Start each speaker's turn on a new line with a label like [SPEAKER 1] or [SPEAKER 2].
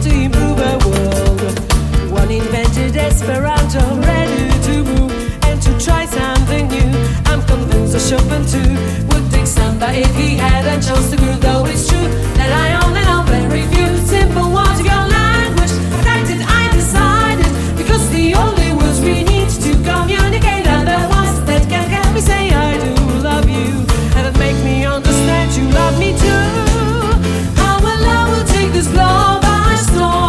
[SPEAKER 1] to improve our world. One invented Esperanto, ready to move and to try something new. I'm convinced that Chopin too would take samba if he had a chance to groove.